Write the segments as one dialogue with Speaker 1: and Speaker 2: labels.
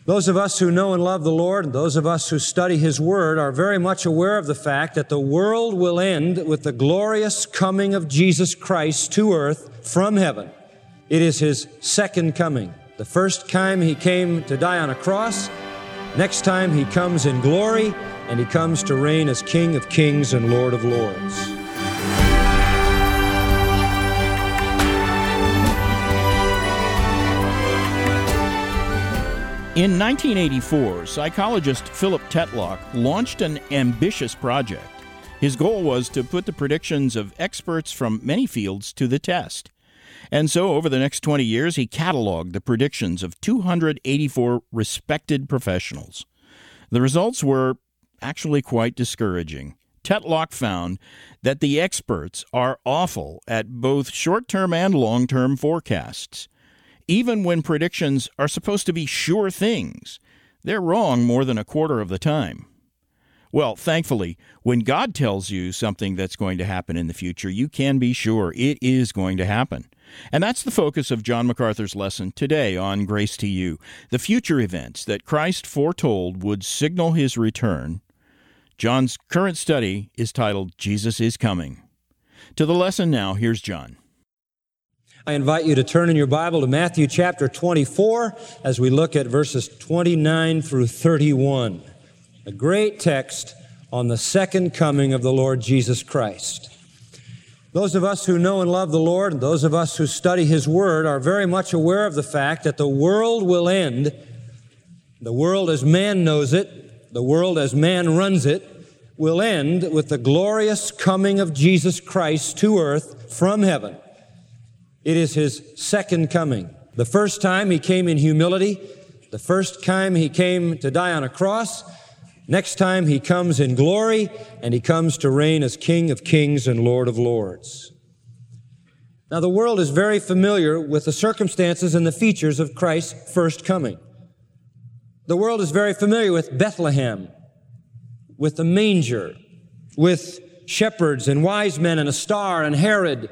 Speaker 1: Those of us who know and love the Lord, and those of us who study His Word, are very much aware of the fact that the world will end with the glorious coming of Jesus Christ to earth from heaven. It is His second coming. The first time He came to die on a cross. Next time He comes in glory, and He comes to reign as King of Kings and Lord of Lords.
Speaker 2: In 1984, psychologist Philip Tetlock launched an ambitious project. His goal was to put the predictions of experts from many fields to the test. And so, over the next 20 years, he cataloged the predictions of 284 respected professionals. The results were actually quite discouraging. Tetlock found that the experts are awful at both short-term and long-term forecasts. Even when predictions are supposed to be sure things, they're wrong more than a quarter of the time. Well, thankfully, when God tells you something that's going to happen in the future, you can be sure it is going to happen. And that's the focus of John MacArthur's lesson today on Grace to You, the future events that Christ foretold would signal His return. John's current study is titled, Jesus is Coming. To the lesson now, here's John.
Speaker 1: I invite you to turn in your Bible to Matthew chapter 24 as we look at verses 29 through 31. A great text on the second coming of the Lord Jesus Christ. Those of us who know and love the Lord, and those of us who study His Word, are very much aware of the fact that the world will end. The world as man knows it, the world as man runs it, will end with the glorious coming of Jesus Christ to earth from heaven. It is His second coming. The first time He came in humility. The first time He came to die on a cross. Next time He comes in glory, and He comes to reign as King of Kings and Lord of Lords. Now, the world is very familiar with the circumstances and the features of Christ's first coming. The world is very familiar with Bethlehem, with the manger, with shepherds and wise men and a star and Herod.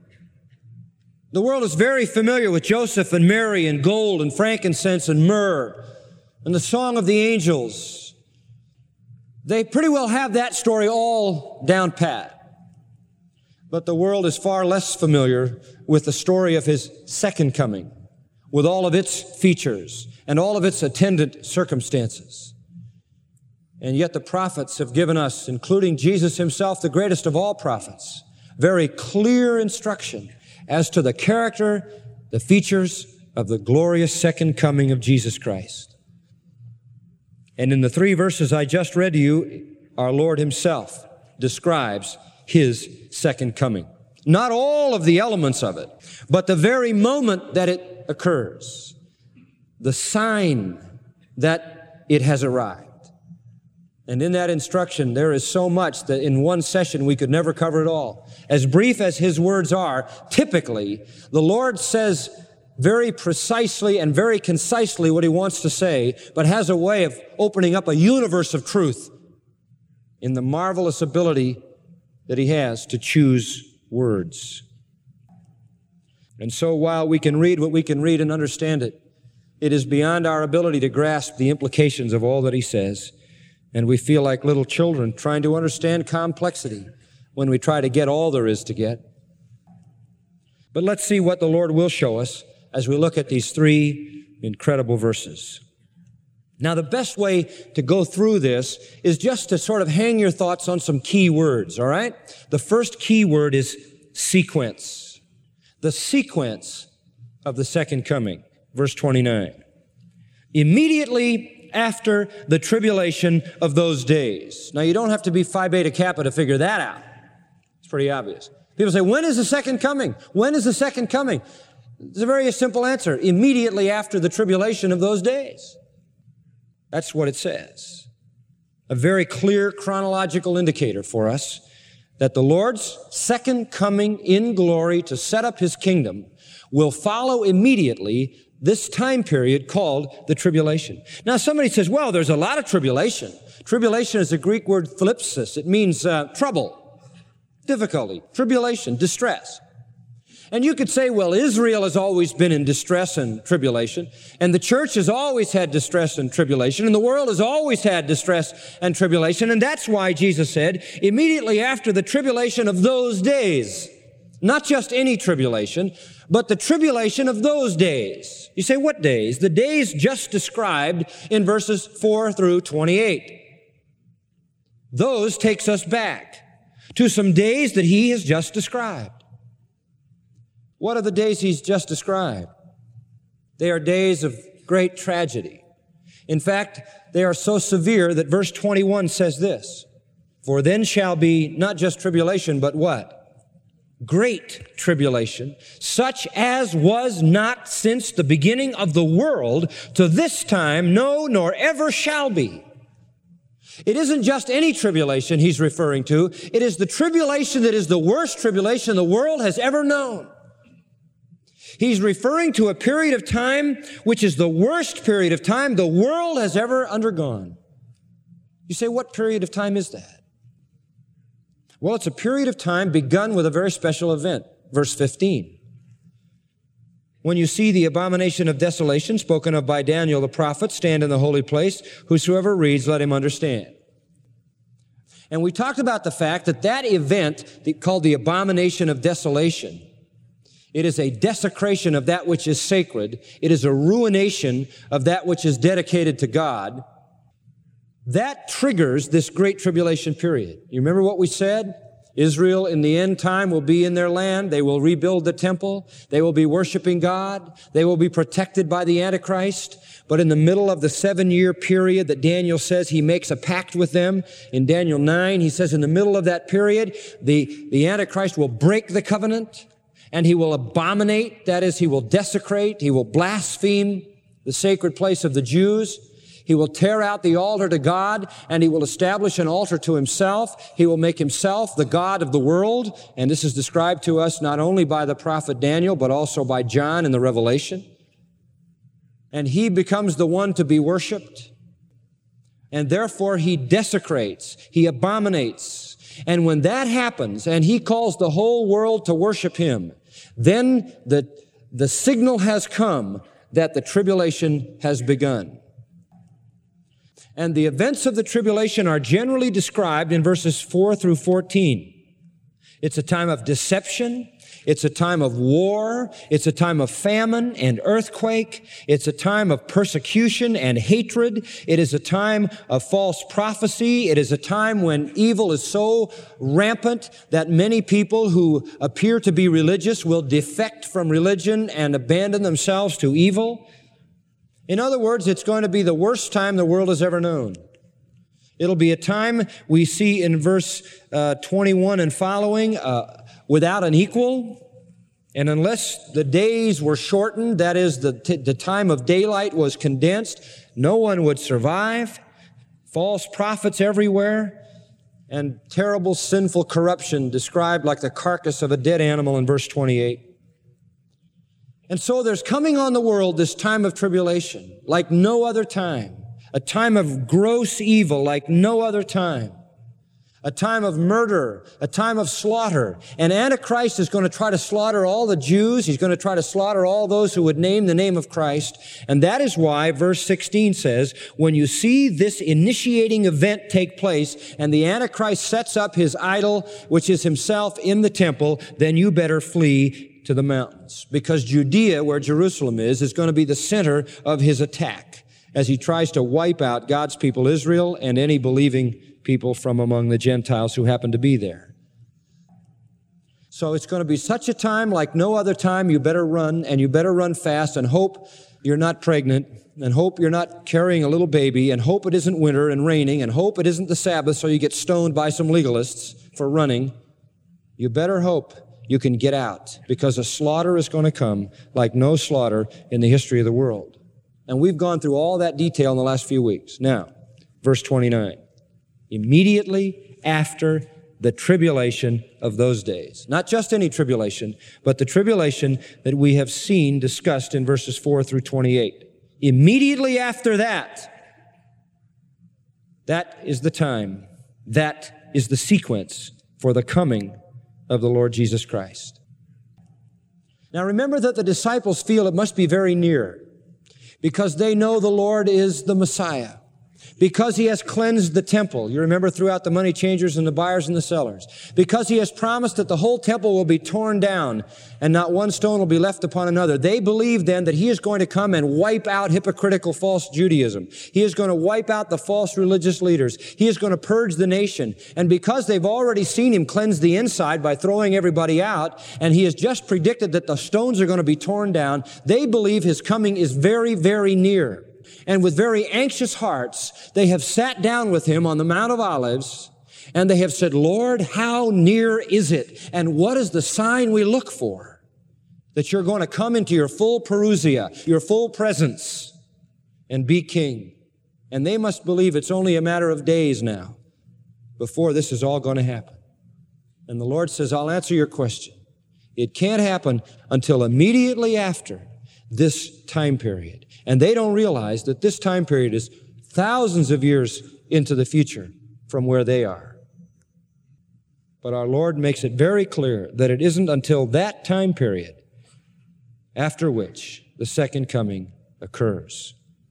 Speaker 1: The world is very familiar with Joseph and Mary and gold and frankincense and myrrh and the song of the angels. They pretty well have that story all down pat. But the world is far less familiar with the story of His second coming, with all of its features and all of its attendant circumstances. And yet the prophets have given us, including Jesus Himself, the greatest of all prophets, very clear instruction as to the character, the features of the glorious second coming of Jesus Christ. And in the 3 verses I just read to you, our Lord Himself describes His second coming. Not all of the elements of it, but the very moment that it occurs, the sign that it has arrived. And in that instruction, there is so much that in one session we could never cover it all. As brief as His words are, typically, the Lord says very precisely and very concisely what He wants to say, but has a way of opening up a universe of truth in the marvelous ability that He has to choose words. And so while we can read what we can read and understand it, it is beyond our ability to grasp the implications of all that He says. And we feel like little children trying to understand complexity when we try to get all there is to get. But let's see what the Lord will show us as we look at these 3 incredible verses. Now, the best way to go through this is just to sort of hang your thoughts on some key words, all right? The first key word is sequence. The sequence of the second coming. Verse 29. Immediately after the tribulation of those days. Now, you don't have to be Phi Beta Kappa to figure that out. It's pretty obvious. People say, when is the second coming? When is the second coming? It's a very simple answer. Immediately after the tribulation of those days. That's what it says. A very clear chronological indicator for us that the Lord's second coming in glory to set up His kingdom will follow immediately this time period called the tribulation. Now, somebody says, well, there's a lot of tribulation. Tribulation is a Greek word thlipsis. It means trouble, difficulty, tribulation, distress. And you could say, well, Israel has always been in distress and tribulation, and the church has always had distress and tribulation, and the world has always had distress and tribulation, and that's why Jesus said, immediately after the tribulation of those days, not just any tribulation, but the tribulation of those days. You say, what days? The days just described in verses 4 through 28. Those takes us back to some days that he has just described. What are the days he's just described? They are days of great tragedy. In fact, they are so severe that verse 21 says this, for then shall be not just tribulation, but what? Great tribulation, such as was not since the beginning of the world to this time, no, nor ever shall be. It isn't just any tribulation he's referring to. It is the tribulation that is the worst tribulation the world has ever known. He's referring to a period of time which is the worst period of time the world has ever undergone. You say, what period of time is that? Well, it's a period of time begun with a very special event. Verse 15. When you see the abomination of desolation spoken of by Daniel the prophet stand in the holy place, whosoever reads, let him understand. And we talked about the fact that that event called the abomination of desolation, it is a desecration of that which is sacred. It is a ruination of that which is dedicated to God. That triggers this great tribulation period. You remember what we said? Israel in the end time will be in their land. They will rebuild the temple. They will be worshiping God. They will be protected by the Antichrist. But in the middle of the 7-year period that Daniel says he makes a pact with them, in Daniel 9, he says in the middle of that period, the Antichrist will break the covenant. And he will abominate, that is, he will desecrate, he will blaspheme the sacred place of the Jews. He will tear out the altar to God, and he will establish an altar to himself. He will make himself the God of the world. And this is described to us not only by the prophet Daniel, but also by John in the Revelation. And he becomes the one to be worshiped. And therefore he desecrates, he abominates. And when that happens, and he calls the whole world to worship him, then the signal has come that the tribulation has begun. And the events of the tribulation are generally described in verses 4 through 14. It's a time of deception. It's a time of war. It's a time of famine and earthquake. It's a time of persecution and hatred. It is a time of false prophecy. It is a time when evil is so rampant that many people who appear to be religious will defect from religion and abandon themselves to evil. In other words, it's going to be the worst time the world has ever known. It'll be a time we see in verse 21 and following, without an equal, and unless the days were shortened, that is, the time of daylight was condensed, no one would survive. False prophets everywhere, and terrible sinful corruption described like the carcass of a dead animal in verse 28. And so there's coming on the world this time of tribulation like no other time, a time of gross evil like no other time. A time of murder, a time of slaughter. And Antichrist is going to try to slaughter all the Jews. He's going to try to slaughter all those who would name the name of Christ. And that is why verse 16 says, when you see this initiating event take place and the Antichrist sets up his idol, which is himself in the temple, then you better flee to the mountains. Because Judea, where Jerusalem is going to be the center of his attack as he tries to wipe out God's people Israel and any believing people from among the Gentiles who happen to be there. So it's going to be such a time like no other time. You better run, and you better run fast, and hope you're not pregnant, and hope you're not carrying a little baby, and hope it isn't winter and raining, and hope it isn't the Sabbath so you get stoned by some legalists for running. You better hope you can get out, because a slaughter is going to come like no slaughter in the history of the world. And we've gone through all that detail in the last few weeks. Now, verse 29. Immediately after the tribulation of those days. Not just any tribulation, but the tribulation that we have seen discussed in verses 4 through 28. Immediately after that, that is the time, that is the sequence for the coming of the Lord Jesus Christ. Now remember that the disciples feel it must be very near because they know the Lord is the Messiah. Because he has cleansed the temple. You remember throughout the money changers and the buyers and the sellers. Because he has promised that the whole temple will be torn down and not one stone will be left upon another. They believe then that he is going to come and wipe out hypocritical false Judaism. He is going to wipe out the false religious leaders. He is going to purge the nation. And because they've already seen him cleanse the inside by throwing everybody out, and he has just predicted that the stones are going to be torn down, they believe his coming is very, very near. And with very anxious hearts, they have sat down with him on the Mount of Olives, and they have said, Lord, how near is it? And what is the sign we look for? That you're going to come into your full parousia, your full presence, and be king. And they must believe it's only a matter of days now before this is all going to happen. And the Lord says, I'll answer your question. It can't happen until immediately after this time period. And they don't realize that this time period is thousands of years into the future from where they are. But our Lord makes it very clear that it isn't until that time period after which the second coming occurs.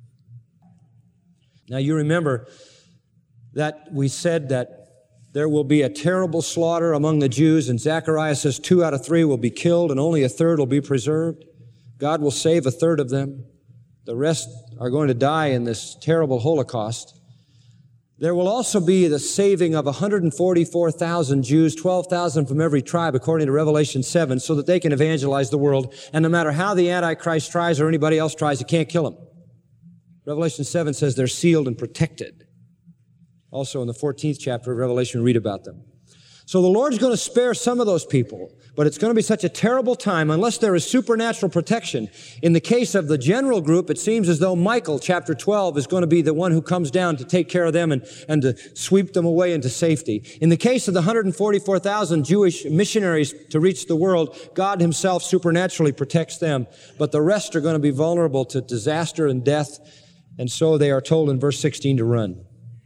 Speaker 1: Now you remember that we said that there will be a terrible slaughter among the Jews, and Zechariah says 2 out of 3 will be killed and only a third will be preserved. God will save a third of them. The rest are going to die in this terrible Holocaust. There will also be the saving of 144,000 Jews, 12,000 from every tribe, according to Revelation 7, so that they can evangelize the world. And no matter how the Antichrist tries or anybody else tries, you can't kill them. Revelation 7 says they're sealed and protected. Also in the 14th chapter of Revelation, we read about them. So the Lord's going to spare some of those people, but it's going to be such a terrible time unless there is supernatural protection. In the case of the general group, it seems as though Michael, chapter 12, is going to be the one who comes down to take care of them and to sweep them away into safety. In the case of the 144,000 Jewish missionaries to reach the world, God himself supernaturally protects them, but the rest are going to be vulnerable to disaster and death, and so they are told in verse 16 to run.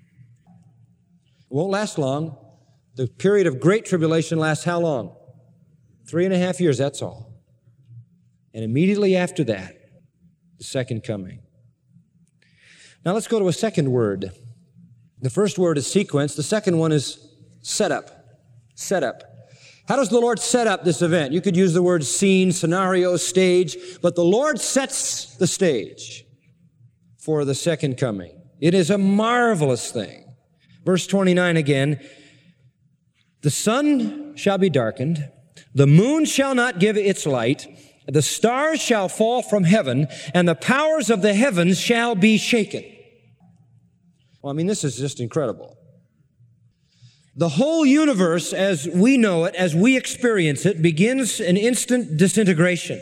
Speaker 1: It won't last long. The period of great tribulation lasts how long? 3.5 years, that's all. And immediately after that, the second coming. Now let's go to a second word. The first word is sequence. The second one is setup. Setup. How does the Lord set up this event? You could use the word scene, scenario, stage, but the Lord sets the stage for the second coming. It is a marvelous thing. Verse 29 again, the sun shall be darkened, the moon shall not give its light, the stars shall fall from heaven, and the powers of the heavens shall be shaken. Well, this is just incredible. The whole universe as we know it, as we experience it, begins an instant disintegration.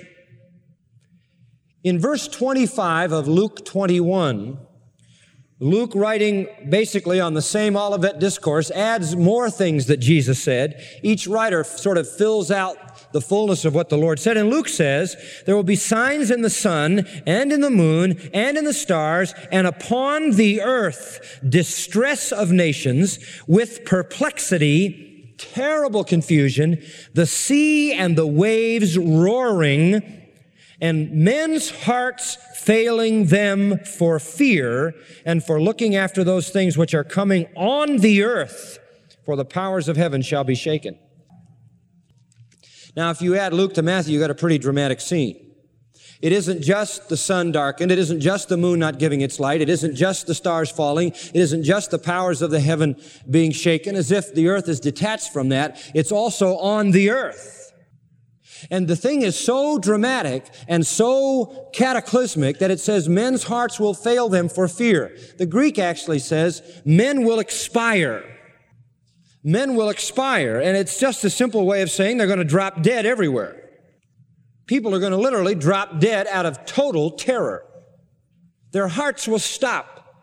Speaker 1: In verse 25 of Luke 21, Luke, writing basically on the same Olivet Discourse, adds more things that Jesus said. Each writer sort of fills out the fullness of what the Lord said. And Luke says, there will be signs in the sun and in the moon and in the stars, and upon the earth distress of nations with perplexity, terrible confusion, the sea and the waves roaring, and men's hearts failing them for fear and for looking after those things which are coming on the earth, for the powers of heaven shall be shaken. Now, if you add Luke to Matthew, you got a pretty dramatic scene. It isn't just the sun darkened. It isn't just the moon not giving its light. It isn't just the stars falling. It isn't just the powers of the heaven being shaken, as if the earth is detached from that. It's also on the earth. And the thing is so dramatic and so cataclysmic that it says men's hearts will fail them for fear. The Greek actually says men will expire. Men will expire. And it's just a simple way of saying they're going to drop dead everywhere. People are going to literally drop dead out of total terror. Their hearts will stop.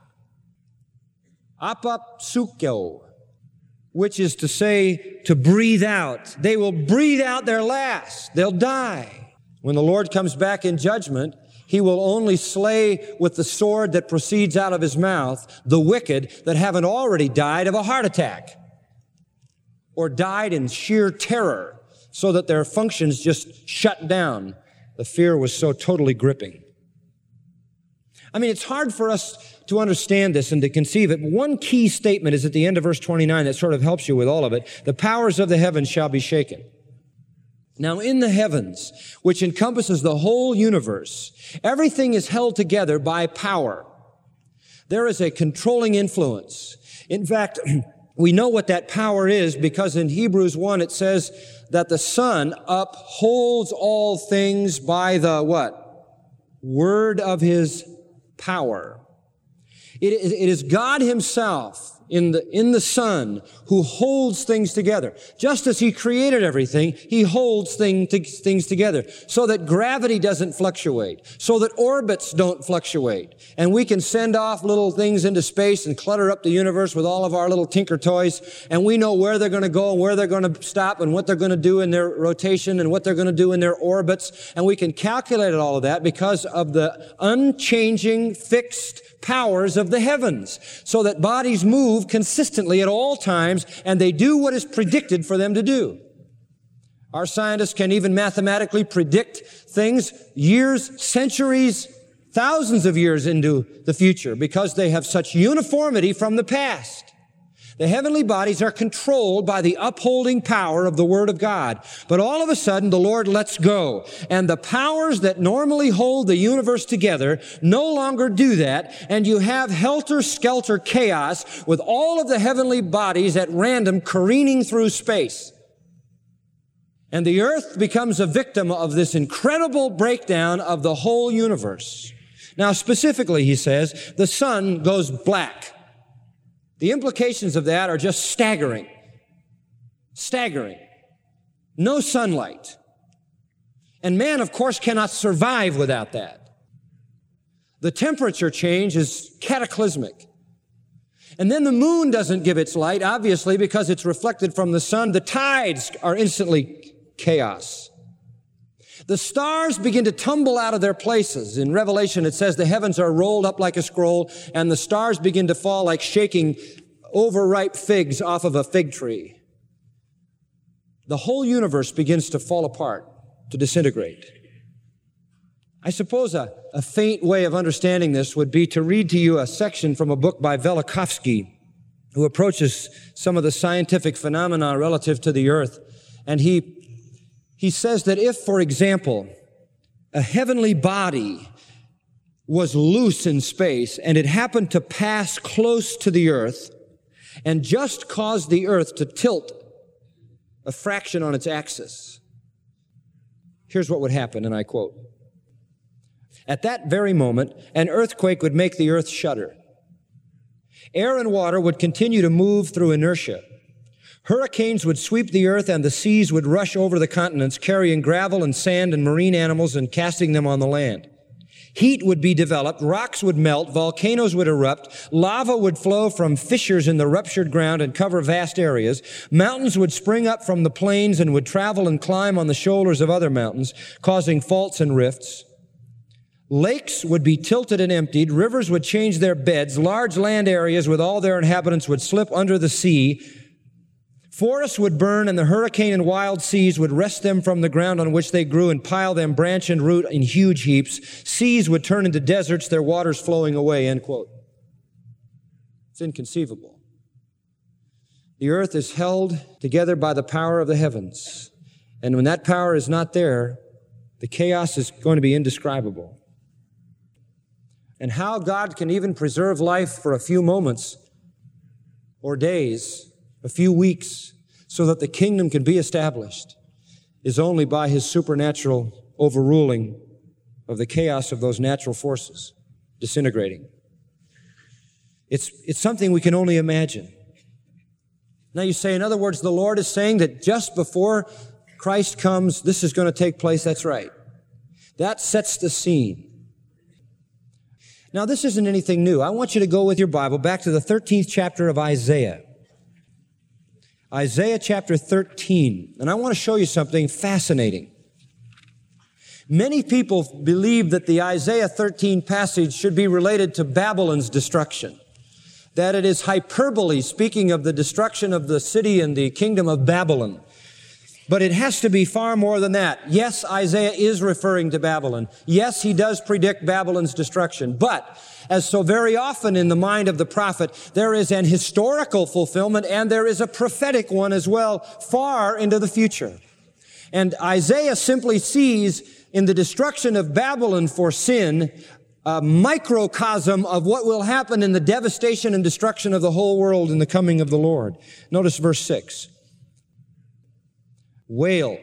Speaker 1: Apopsucho, which is to say, to breathe out. They will breathe out their last. They'll die. When the Lord comes back in judgment, he will only slay with the sword that proceeds out of his mouth the wicked that haven't already died of a heart attack or died in sheer terror so that their functions just shut down the fear was so totally gripping. I mean, it's hard for us to understand this and to conceive it. One key statement is at the end of verse 29 that sort of helps you with all of it. The powers of the heavens shall be shaken. Now, in the heavens, which encompasses the whole universe, everything is held together by power. There is a controlling influence. In fact, we know what that power is because in Hebrews 1 it says that the Son upholds all things by the what? Word of His power. It is God Himself in the Son who holds things together. Just as He created everything, He holds things together so that gravity doesn't fluctuate, so that orbits don't fluctuate. And we can send off little things into space and clutter up the universe with all of our little tinker toys, and we know where they're going to go and where they're going to stop and what they're going to do in their rotation and what they're going to do in their orbits. And we can calculate all of that because of the unchanging, fixed powers of the heavens, so that bodies move consistently at all times, and they do what is predicted for them to do. Our scientists can even mathematically predict things years, centuries, thousands of years into the future because they have such uniformity from the past. The heavenly bodies are controlled by the upholding power of the Word of God. But all of a sudden, the Lord lets go. And the powers that normally hold the universe together no longer do that. And you have helter-skelter chaos with all of the heavenly bodies at random careening through space. And the earth becomes a victim of this incredible breakdown of the whole universe. Now, specifically, he says, the sun goes black. The implications of that are just staggering. Staggering. No sunlight. And man, of course, cannot survive without that. The temperature change is cataclysmic. And then the moon doesn't give its light, obviously, because it's reflected from the sun. The tides are instantly chaos. The stars begin to tumble out of their places. In Revelation, it says the heavens are rolled up like a scroll, and the stars begin to fall like shaking overripe figs off of a fig tree. The whole universe begins to fall apart, to disintegrate. I suppose a faint way of understanding this would be to read to you a section from a book by Velikovsky, who approaches some of the scientific phenomena relative to the earth. And he says that if, for example, a heavenly body was loose in space and it happened to pass close to the earth and just caused the earth to tilt a fraction on its axis, here's what would happen, and I quote, "At that very moment, an earthquake would make the earth shudder. Air and water would continue to move through inertia. Hurricanes would sweep the earth and the seas would rush over the continents, carrying gravel and sand and marine animals and casting them on the land. Heat would be developed, rocks would melt, volcanoes would erupt, lava would flow from fissures in the ruptured ground and cover vast areas, mountains would spring up from the plains and would travel and climb on the shoulders of other mountains, causing faults and rifts. Lakes would be tilted and emptied, rivers would change their beds, large land areas with all their inhabitants would slip under the sea, forests would burn, and the hurricane and wild seas would wrest them from the ground on which they grew and pile them branch and root in huge heaps. Seas would turn into deserts, their waters flowing away," end quote. It's inconceivable. The earth is held together by the power of the heavens. And when that power is not there, the chaos is going to be indescribable. And how God can even preserve life for a few moments or days, a few weeks, so that the kingdom can be established, is only by His supernatural overruling of the chaos of those natural forces disintegrating. It's something we can only imagine. Now you say, in other words, the Lord is saying that just before Christ comes, this is going to take place. That's right. That sets the scene. Now, this isn't anything new. I want you to go with your Bible back to the 13th chapter of Isaiah. Isaiah chapter 13. And I want to show you something fascinating. Many people believe that the Isaiah 13 passage should be related to Babylon's destruction, that it is hyperbole speaking of the destruction of the city and the kingdom of Babylon. But it has to be far more than that. Yes, Isaiah is referring to Babylon. Yes, he does predict Babylon's destruction. But, as so very often in the mind of the prophet, there is an historical fulfillment and there is a prophetic one as well, far into the future. And Isaiah simply sees in the destruction of Babylon for sin a microcosm of what will happen in the devastation and destruction of the whole world in the coming of the Lord. Notice verse 6. Wail,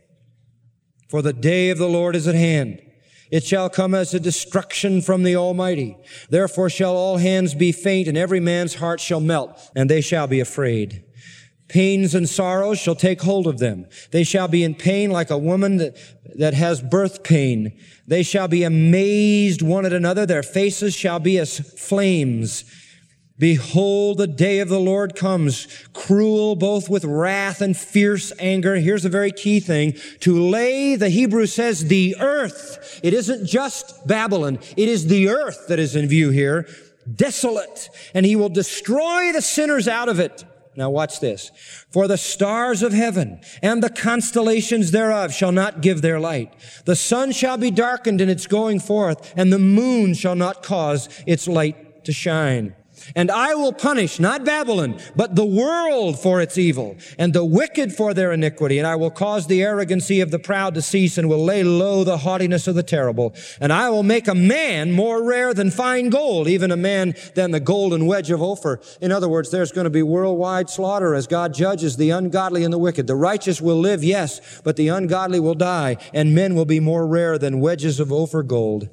Speaker 1: for the day of the Lord is at hand. It shall come as a destruction from the Almighty. Therefore shall all hands be faint, and every man's heart shall melt, and they shall be afraid. Pains and sorrows shall take hold of them. They shall be in pain like a woman that has birth pain. They shall be amazed one at another. Their faces shall be as flames. Behold, the day of the Lord comes, cruel both with wrath and fierce anger. Here's a very key thing. To lay, the Hebrew says, the earth. It isn't just Babylon. It is the earth that is in view here. Desolate. And he will destroy the sinners out of it. Now watch this. For the stars of heaven and the constellations thereof shall not give their light. The sun shall be darkened in its going forth, and the moon shall not cause its light to shine. And I will punish not Babylon, but the world for its evil, and the wicked for their iniquity. And I will cause the arrogancy of the proud to cease, and will lay low the haughtiness of the terrible. And I will make a man more rare than fine gold, even a man than the golden wedge of Ophir. In other words, there's going to be worldwide slaughter as God judges the ungodly and the wicked. The righteous will live, yes, but the ungodly will die, and men will be more rare than wedges of Ophir gold.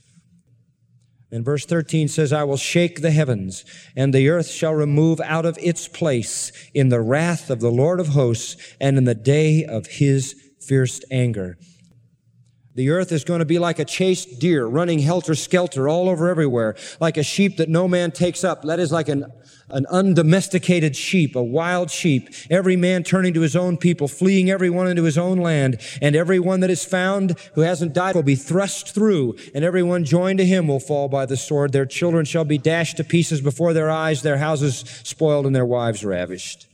Speaker 1: And verse 13 says, I will shake the heavens, and the earth shall remove out of its place in the wrath of the Lord of hosts and in the day of his fierce anger. The earth is going to be like a chased deer running helter-skelter all over everywhere, like a sheep that no man takes up. That is like an undomesticated sheep, a wild sheep, every man turning to his own people, fleeing every one into his own land, and every one that is found who hasn't died will be thrust through, and every one joined to him will fall by the sword. Their children shall be dashed to pieces before their eyes, their houses spoiled, and their wives ravished.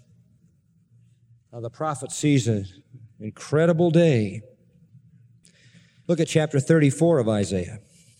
Speaker 1: Now the prophet sees an incredible day. Look at chapter 34 of Isaiah.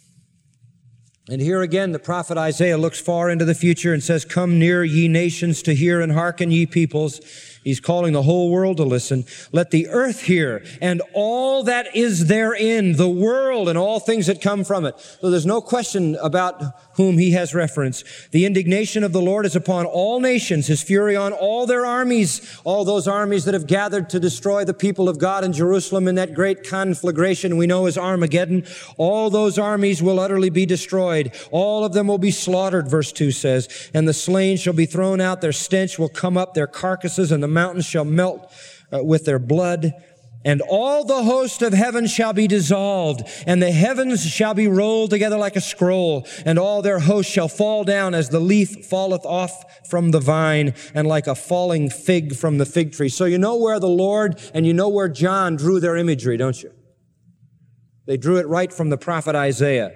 Speaker 1: And here again, the prophet Isaiah looks far into the future and says, Come near, ye nations, to hear, and hearken, ye peoples. He's calling the whole world to listen. Let the earth hear, and all that is therein, the world and all things that come from it. So there's no question about whom he has reference. The indignation of the Lord is upon all nations, his fury on all their armies, all those armies that have gathered to destroy the people of God in Jerusalem in that great conflagration we know as Armageddon. All those armies will utterly be destroyed. All of them will be slaughtered, verse 2 says. And the slain shall be thrown out, their stench will come up, their carcasses, and the mountains shall melt with their blood. And all the host of heaven shall be dissolved, and the heavens shall be rolled together like a scroll, and all their host shall fall down as the leaf falleth off from the vine, and like a falling fig from the fig tree. So you know where the Lord and you know where John drew their imagery, don't you? They drew it right from the prophet Isaiah.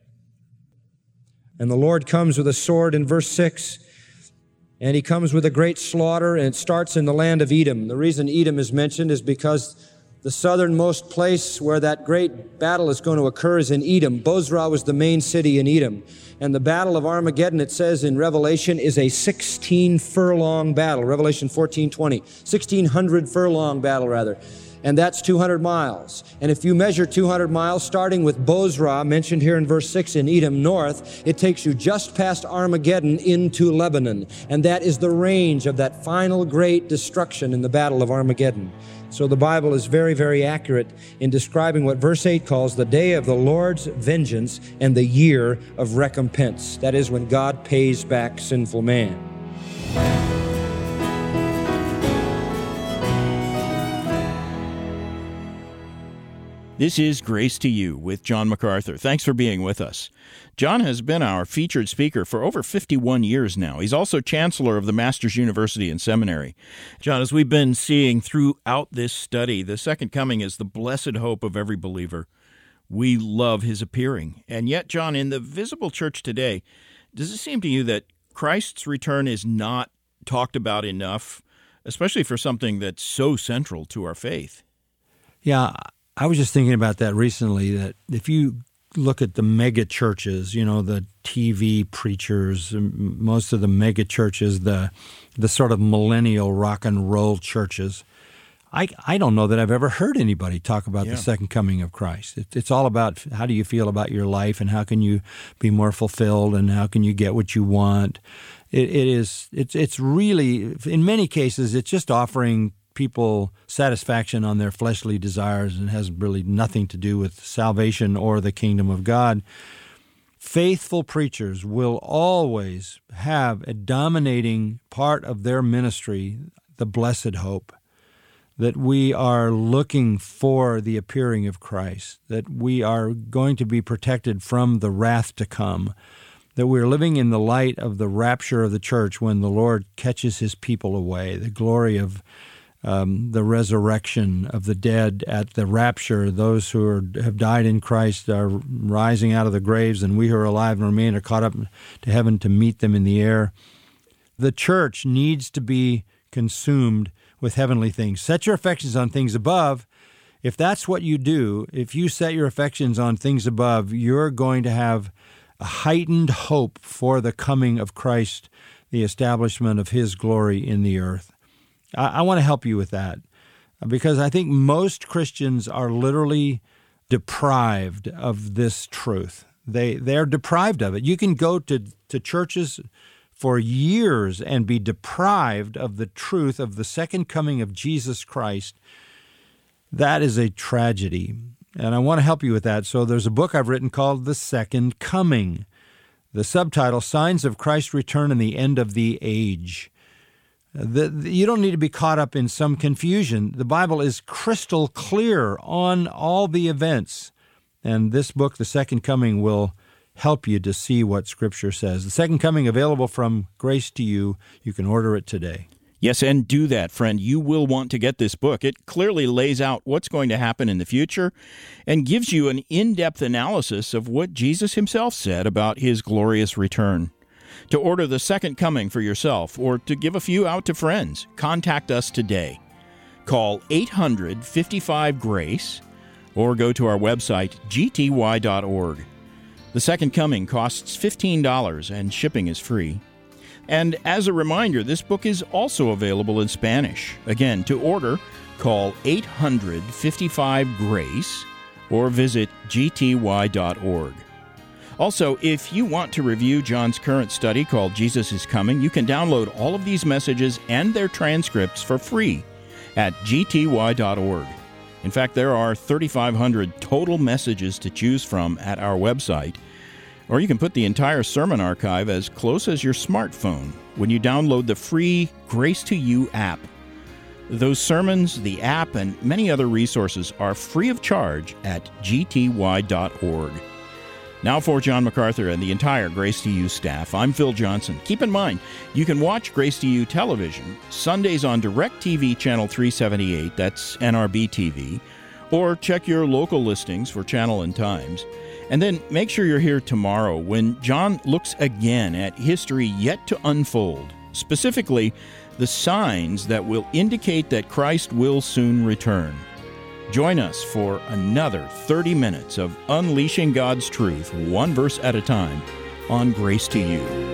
Speaker 1: And the Lord comes with a sword in verse 6. And he comes with a great slaughter, and it starts in the land of Edom. The reason Edom is mentioned is because the southernmost place where that great battle is going to occur is in Edom. Bozrah was the main city in Edom. And the battle of Armageddon, it says in Revelation, is a 16-furlong battle. Revelation 14:20. 1,600 furlong battle, rather. And that's 200 miles. And if you measure 200 miles, starting with Bozrah, mentioned here in verse 6 in Edom north, it takes you just past Armageddon into Lebanon. And that is the range of that final great destruction in the Battle of Armageddon. So the Bible is very, very accurate in describing what verse 8 calls the day of the Lord's vengeance and the year of recompense. That is when God pays back sinful man.
Speaker 2: This is Grace to You with John MacArthur. Thanks for being with us. John has been our featured speaker for over 51 years now. He's also chancellor of the Masters University and Seminary. John, as we've been seeing throughout this study, the second coming is the blessed hope of every believer. We love his appearing. And yet, John, in the visible church today, does it seem to you that Christ's return is not talked about enough? especially for something that's so central to our faith.
Speaker 3: Yeah, I was just thinking about that recently, that if you look at the mega churches, the TV preachers, most of the mega churches, the sort of millennial rock and roll churches, I don't know that I've ever heard anybody talk about the second coming of Christ. It's all about how do you feel about your life and how can you be more fulfilled and how can you get what you want. It's really, in many cases, it's just offering people satisfaction on their fleshly desires and has really nothing to do with salvation or the kingdom of God. Faithful preachers will always have a dominating part of their ministry, the blessed hope, that we are looking for the appearing of Christ, that we are going to be protected from the wrath to come, that we're living in the light of the rapture of the church when the Lord catches his people away, the glory of the resurrection of the dead at the rapture. Those who have died in Christ are rising out of the graves, and we who are alive and remain are caught up to heaven to meet them in the air. The church needs to be consumed with heavenly things. Set your affections on things above. If that's what you do, if you set your affections on things above, you're going to have a heightened hope for the coming of Christ, the establishment of his glory in the earth. I want to help you with that because I think most Christians are literally deprived of this truth. They're deprived of it. You can go to churches for years and be deprived of the truth of the second coming of Jesus Christ. That is a tragedy, and I want to help you with that. So there's a book I've written called The Second Coming. The subtitle, Signs of Christ's Return and the End of the Age. You don't need to be caught up in some confusion. The Bible is crystal clear on all the events, and this book, The Second Coming, will help you to see what Scripture says. The Second Coming, available from Grace to You. You can order it today.
Speaker 2: Yes, and do that, friend. You will want to get this book. It clearly lays out what's going to happen in the future and gives you an in-depth analysis of what Jesus himself said about his glorious return. To order The Second Coming for yourself or to give a few out to friends, contact us today. Call 800-55-GRACE or go to our website, gty.org. The Second Coming costs $15 and shipping is free. And as a reminder, this book is also available in Spanish. Again, to order, call 800-55-GRACE or visit gty.org. Also, if you want to review John's current study called Jesus is Coming, you can download all of these messages and their transcripts for free at gty.org. In fact, there are 3,500 total messages to choose from at our website, or you can put the entire sermon archive as close as your smartphone when you download the free Grace to You app. Those sermons, the app, and many other resources are free of charge at gty.org. Now for John MacArthur and the entire Grace to You staff, I'm Phil Johnson. Keep in mind, you can watch Grace to You television Sundays on DirecTV Channel 378, that's NRB TV, or check your local listings for channel and times. And then make sure you're here tomorrow when John looks again at history yet to unfold, specifically the signs that will indicate that Christ will soon return. Join us for another 30 minutes of unleashing God's truth, one verse at a time, on Grace to You.